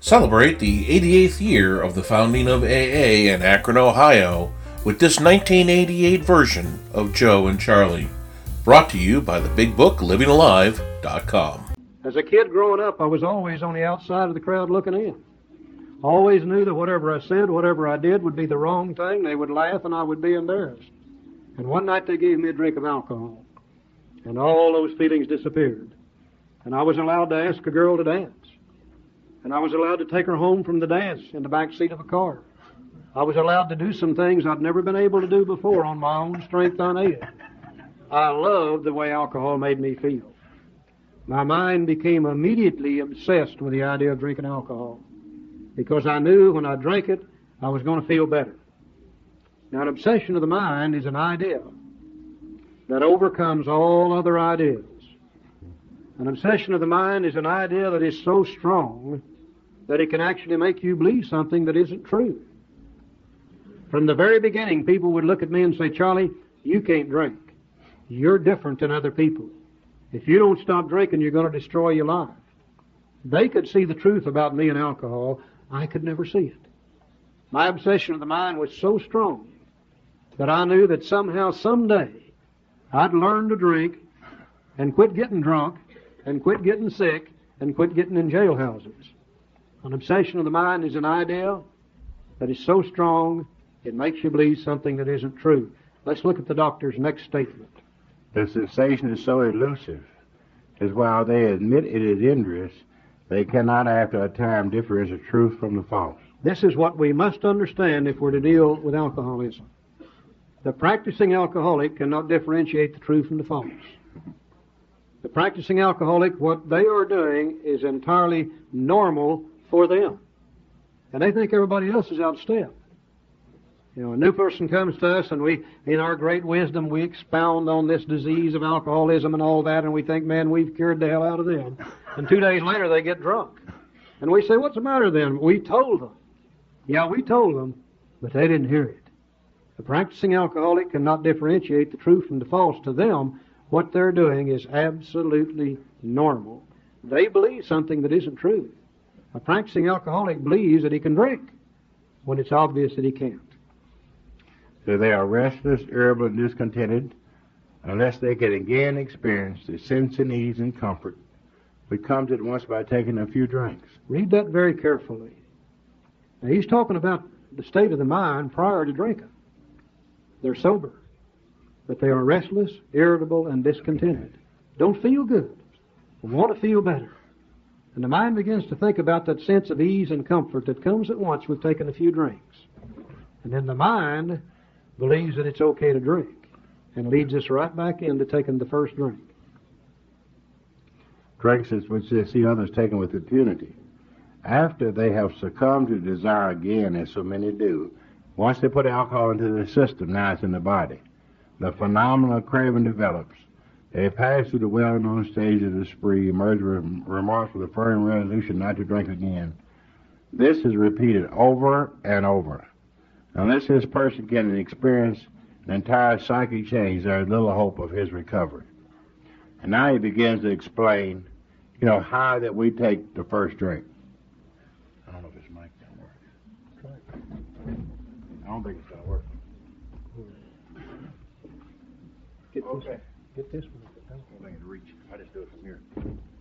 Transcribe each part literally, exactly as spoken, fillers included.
Celebrate the eighty-eighth year of the founding of A A in Akron, Ohio, with this nineteen eighty-eight version of Joe and Charlie. Brought to you by the Big Book Living Alive dot com. As a kid growing up, I was always on the outside of the crowd looking in. I always knew that whatever I said, whatever I did would be the wrong thing. They would laugh and I would be embarrassed. And one night they gave me a drink of alcohol. And all those feelings disappeared. And I was allowed to ask a girl to dance. And I was allowed to take her home from the dance in the back seat of a car. I was allowed to do some things I'd never been able to do before on my own strength unaided. I loved the way alcohol made me feel. My mind became immediately obsessed with the idea of drinking alcohol, because I knew when I drank it, I was going to feel better. Now, an obsession of the mind is an idea that overcomes all other ideas. An obsession of the mind is an idea that is so strong that it can actually make you believe something that isn't true. From the very beginning, people would look at me and say, "Charlie, you can't drink. You're different than other people. If you don't stop drinking, you're going to destroy your life." They could see the truth about me and alcohol. I could never see it. My obsession of the mind was so strong that I knew that somehow, someday, I'd learn to drink and quit getting drunk and quit getting sick and quit getting in jailhouses. An obsession of the mind is an idea that is so strong it makes you believe something that isn't true. Let's look at the doctor's next statement. The sensation is so elusive, as while they admit it is injurious, they cannot after a time differentiate the truth from the false. This is what we must understand if we're to deal with alcoholism. The practicing alcoholic cannot differentiate the true from the false. The practicing alcoholic, what they are doing is entirely normal for them. And they think everybody else is out of step. You know, a new person comes to us and we, in our great wisdom, we expound on this disease of alcoholism and all that, and we think, man, we've cured the hell out of them. And two days later they get drunk. And we say, what's the matter then? We told them. Yeah, we told them, but they didn't hear it. The practicing alcoholic cannot differentiate the true from the false. To them, what they're doing is absolutely normal. They believe something that isn't true. A practicing alcoholic believes that he can drink when it's obvious that he can't. So they are restless, irritable, and discontented unless they can again experience the sense and ease and comfort which comes at once by taking a few drinks. Read that very carefully. Now, he's talking about the state of the mind prior to drinking. They're sober, but they are restless, irritable, and discontented. Don't feel good. Want to feel better. And the mind begins to think about that sense of ease and comfort that comes at once with taking a few drinks. And then the mind believes that it's okay to drink and leads us right back into taking the first drink. Drinks is which they see others taking with impunity. After they have succumbed to desire again, as so many do, once they put alcohol into the system, now it's in the body, the phenomenal craving develops. They pass through the well-known stage of the spree, emerge with remarks with a firm resolution not to drink again. This is repeated over and over. Unless this person can experience an entire psychic change, there is little hope of his recovery. And now he begins to explain, you know, how that we take the first drink. I don't know if this mic can work. Try it. I don't think it's going to work. Get this, Okay. Get this one. I don't think it'll reach. I just do it from here.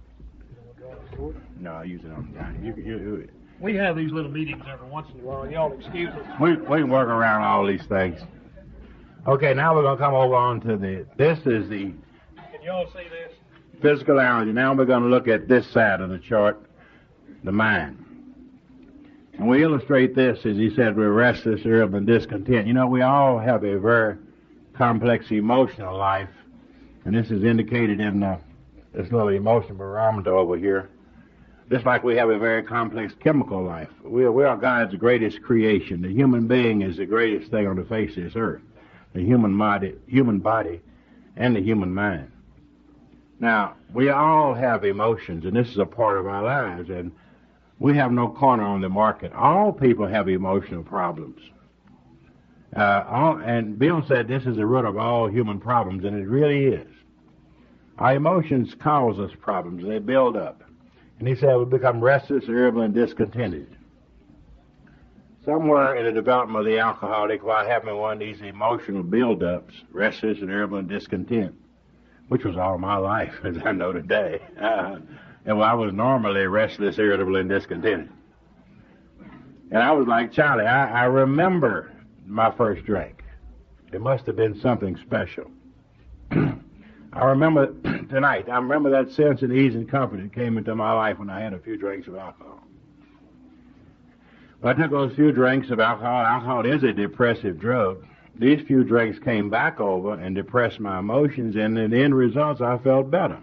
No, I use it on the down. You, you, you, We have these little meetings every once in a while. Y'all excuse us. We, we can work around all these things. Okay, now we're going to come over on to the, this is the Can y'all see this? physical allergy. Now we're going to look at this side of the chart, the mind. And we illustrate this, as he said, we're restless, irritable, and discontent. You know, we all have a very complex emotional life, and this is indicated in uh, this little emotion barometer over here. Just like we have a very complex chemical life. We are, we are God's greatest creation. The human being is the greatest thing on the face of this earth. The human body, human body and the human mind. Now, we all have emotions, and this is a part of our lives, and we have no corner on the market. All people have emotional problems. Uh, all, and Bill said this is the root of all human problems, and it really is. Our emotions cause us problems. They build up. And he said we become restless, irritable, and discontented. Somewhere in the development of the alcoholic, while having one of these emotional build-ups, restless and irritable and discontent, which was all my life, as I know today. Uh, and I was normally restless, irritable, and discontented. And I was like Charlie. I, I remember my first drink. It must have been something special. I remember tonight, I remember that sense of ease and comfort that came into my life when I had a few drinks of alcohol. When I took those few drinks of alcohol, alcohol is a depressive drug. These few drinks came back over and depressed my emotions, and in the end results, I felt better.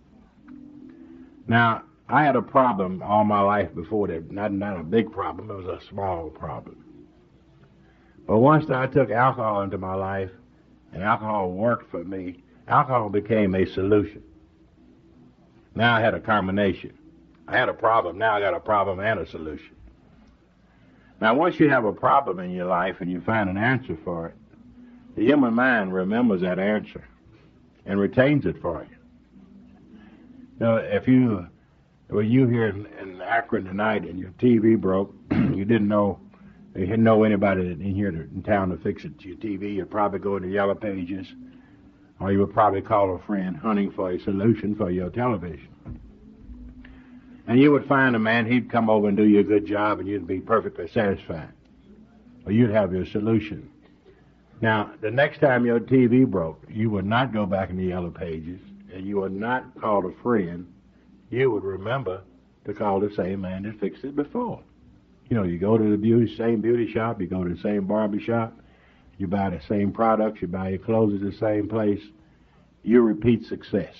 Now, I had a problem all my life before that. Not, not a big problem, it was a small problem. But once I took alcohol into my life, and alcohol worked for me, alcohol became a solution. Now I had a combination. I had a problem, now I got a problem and a solution. Now once you have a problem in your life and you find an answer for it, the human mind remembers that answer and retains it for you. Now if you, when you here in, in Akron tonight and your T V broke, you didn't know, you didn't know anybody in here to, in town to fix it to your T V, you'd probably go to the Yellow Pages, or you would probably call a friend hunting for a solution for your television. And you would find a man, he'd come over and do you a good job, and you'd be perfectly satisfied. Or you'd have your solution. Now, the next time your T V broke, you would not go back in the Yellow Pages, and you would not call a friend. You would remember to call the same man that fixed it before. You know, you go to the beauty, same beauty shop, you go to the same barber shop, you buy the same products, you buy your clothes at the same place, you repeat success.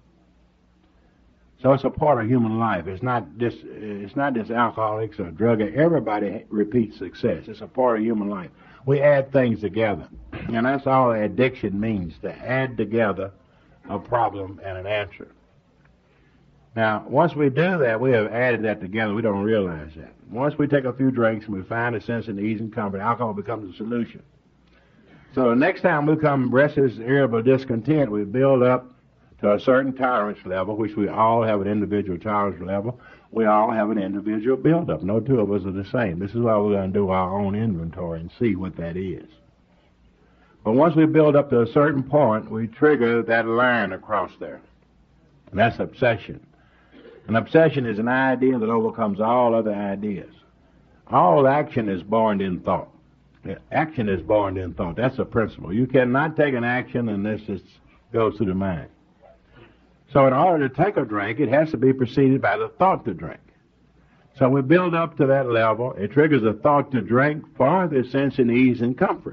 So it's a part of human life. It's not just, it's not just alcoholics or drug addicts. Everybody repeats success. It's a part of human life. We add things together. And that's all addiction means, to add together a problem and an answer. Now, once we do that, we have added that together. We don't realize that. Once we take a few drinks and we find a sense of ease and comfort, alcohol becomes a solution. So the next time we become restless, irritable, discontent, we build up to a certain tolerance level, which we all have an individual tolerance level. We all have an individual build-up. No two of us are the same. This is why we're going to do our own inventory and see what that is. But once we build up to a certain point, we trigger that line across there. And that's obsession. An obsession is an idea that overcomes all other ideas. All action is born in thought. Action is born in thought. That's a principle. You cannot take an action unless it goes through the mind. So in order to take a drink, it has to be preceded by the thought to drink. So we build up to that level. It triggers a thought to drink for the sense and ease and comfort.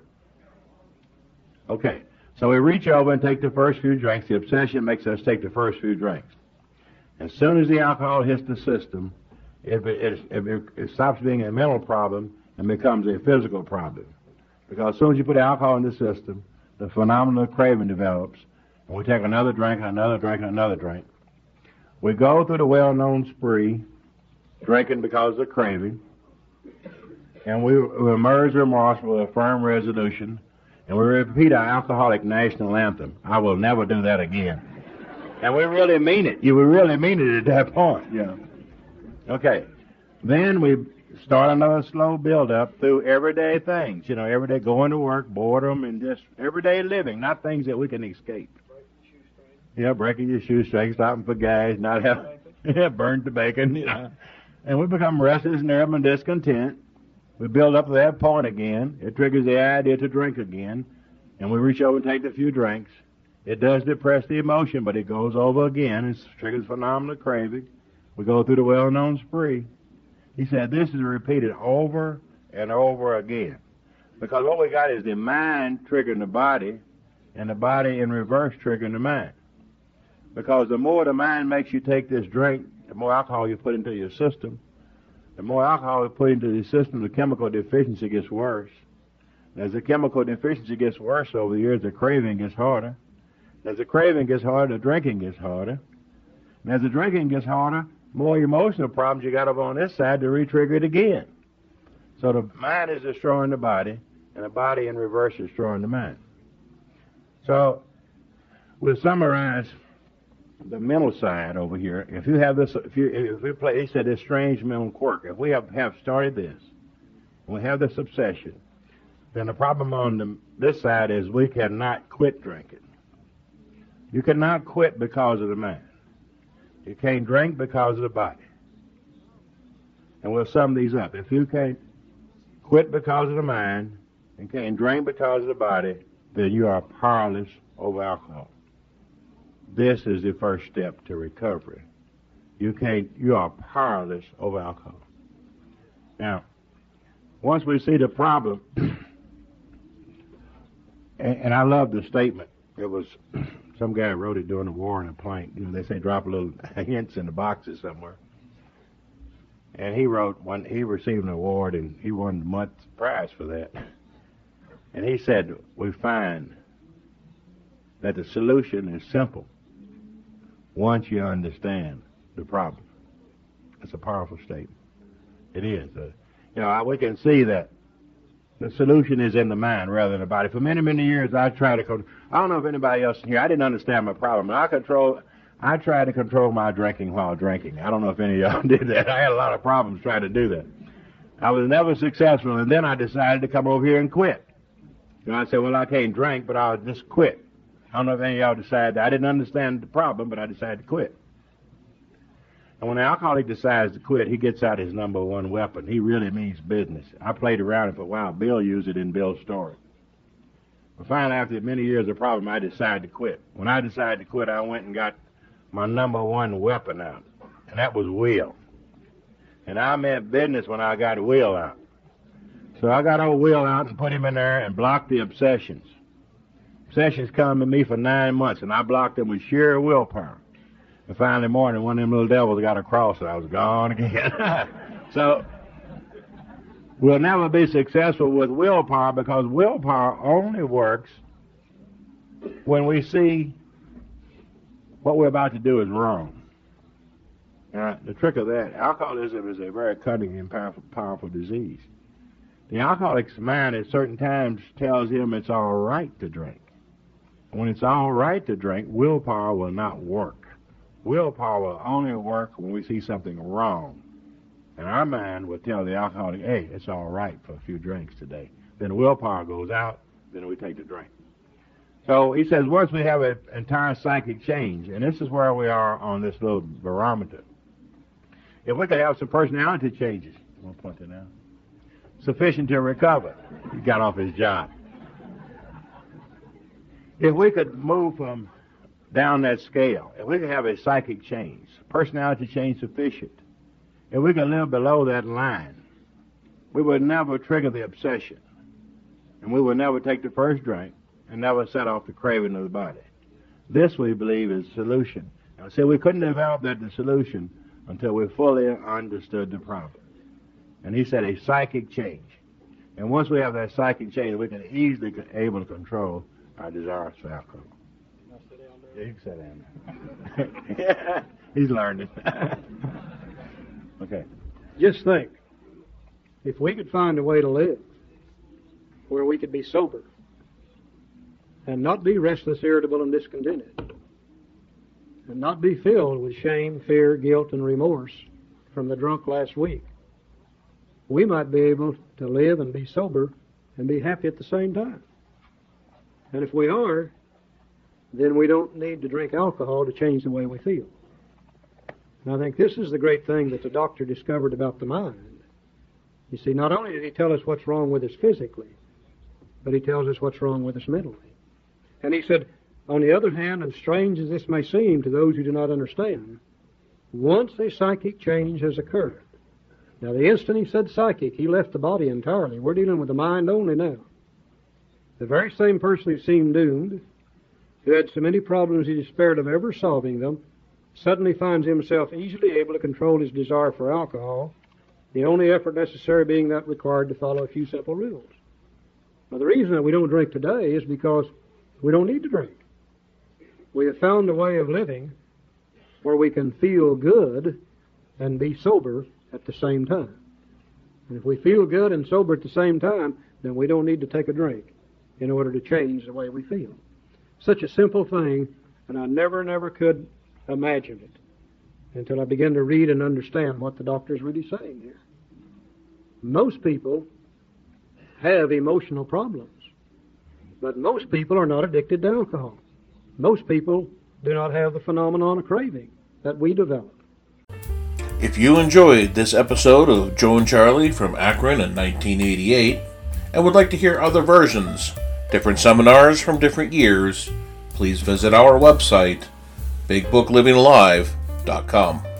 Okay, so we reach over and take the first few drinks. The obsession makes us take the first few drinks. As soon as the alcohol hits the system, it, it, it, it stops being a mental problem and becomes a physical problem. Because as soon as you put alcohol in the system, the phenomenon of craving develops, and we take another drink, another drink, another drink. We go through the well-known spree, drinking because of craving, and we, we emerge remorseful with a firm resolution, and we repeat our alcoholic national anthem, I will never do that again. And we really mean it. You would really mean it at that point. Yeah. Okay. Then we start another slow build-up through everyday things. You know, everyday going to work, boredom, and just everyday living, not things that we can escape. Yeah, breaking your shoestrings, stopping for gas, not having, yeah, burned the bacon, you know. And we become restless and irritable and discontent. We build up to that point again. It triggers the idea to drink again. And we reach over and take a few drinks. It does depress the emotion, but it goes over again. It triggers phenomenal craving. We go through the well-known spree. He said this is repeated over and over again. Because what we got is the mind triggering the body, and the body in reverse triggering the mind. Because the more the mind makes you take this drink, the more alcohol you put into your system. The more alcohol you put into the system, the chemical deficiency gets worse. As the chemical deficiency gets worse over the years, the craving gets harder. As the craving gets harder, the drinking gets harder. And as the drinking gets harder, more emotional problems you got over on this side to re-trigger it again. So the mind is destroying the body, and the body in reverse is destroying the mind. So we'll summarize the mental side over here, if you have this, if you, if we play, he said this strange mental quirk, if we have, have started this, and we have this obsession, then the problem on the, this side is we cannot quit drinking. You cannot quit because of the mind. You can't drink because of the body. And we'll sum these up. If you can't quit because of the mind and can't drink because of the body, then you are powerless over alcohol. This is the first step to recovery. You can't, you are powerless over alcohol. Now, once we see the problem, and, and I love the statement. It was, some guy wrote it during the war in a plank. You know, they say drop a little hints in the boxes somewhere. And he wrote, when he received an award, and he won the month's prize for that. And he said, we find that the solution is simple once you understand the problem. It's a powerful statement. It is. Uh, you know, we can see that the solution is in the mind rather than the body. For many, many years, I tried to control. I don't know if anybody else in here, I didn't understand my problem. I control. I tried to control my drinking while drinking. I don't know if any of y'all did that. I had a lot of problems trying to do that. I was never successful, and then I decided to come over here and quit. You know, I said, well, I can't drink, but I'll just quit. I don't know if any of y'all decided that. I didn't understand the problem, but I decided to quit. And when an alcoholic decides to quit, he gets out his number one weapon. He really means business. I played around it for a while. Bill used it in Bill's story. But finally, after many years of problem, I decided to quit. When I decided to quit, I went and got my number one weapon out, and that was Will. And I meant business when I got Will out. So I got old Will out and put him in there and blocked the obsessions. Obsessions come to me for nine months, and I blocked them with sheer willpower. And finally morning, one of them little devils got across, and I was gone again. So we'll never be successful with willpower, because willpower only works when we see what we're about to do is wrong. Now, the trick of that, alcoholism is a very cunning and powerful, powerful disease. The alcoholic's mind at certain times tells him it's all right to drink. When it's all right to drink, willpower will not work. Willpower will only work when we see something wrong. And our mind will tell the alcoholic, hey, it's all right for a few drinks today. Then willpower goes out, then we take the drink. So he says once we have an entire psychic change, and this is where we are on this little barometer. If we could have some personality changes, I'm going to point that out, sufficient to recover, he got off his job. If we could move from down that scale, if we could have a psychic change, personality change sufficient, if we could live below that line, we would never trigger the obsession, and we would never take the first drink, and never set off the craving of the body. This, we believe, is the solution. Now, see, we couldn't develop that the solution until we fully understood the problem. And he said a psychic change. And once we have that psychic change, we can easily be able to control our desires for alcohol. Can I sit down there? Yeah, you can sit down there. Yeah, he's learned it. Okay. Just think, if we could find a way to live where we could be sober and not be restless, irritable, and discontented, and not be filled with shame, fear, guilt, and remorse from the drunk last week, we might be able to live and be sober and be happy at the same time. And if we are, then we don't need to drink alcohol to change the way we feel. And I think this is the great thing that the doctor discovered about the mind. You see, not only did he tell us what's wrong with us physically, but he tells us what's wrong with us mentally. And he said, on the other hand, and strange as this may seem to those who do not understand, once a psychic change has occurred, now the instant he said psychic, he left the body entirely. We're dealing with the mind only now. The very same person who seemed doomed, who had so many problems he despaired of ever solving them, suddenly finds himself easily able to control his desire for alcohol, the only effort necessary being that required to follow a few simple rules. Now, the reason that we don't drink today is because we don't need to drink. We have found a way of living where we can feel good and be sober at the same time. And if we feel good and sober at the same time, then we don't need to take a drink in order to change the way we feel. Such a simple thing, and I never, never could imagine it until I began to read and understand what the doctor's really saying here. Most people have emotional problems, but most people are not addicted to alcohol. Most people do not have the phenomenon of craving that we develop. If you enjoyed this episode of Joe and Charlie from Akron in nineteen eighty-eight and would like to hear other versions, different seminars from different years, please visit our website, big book living alive dot com.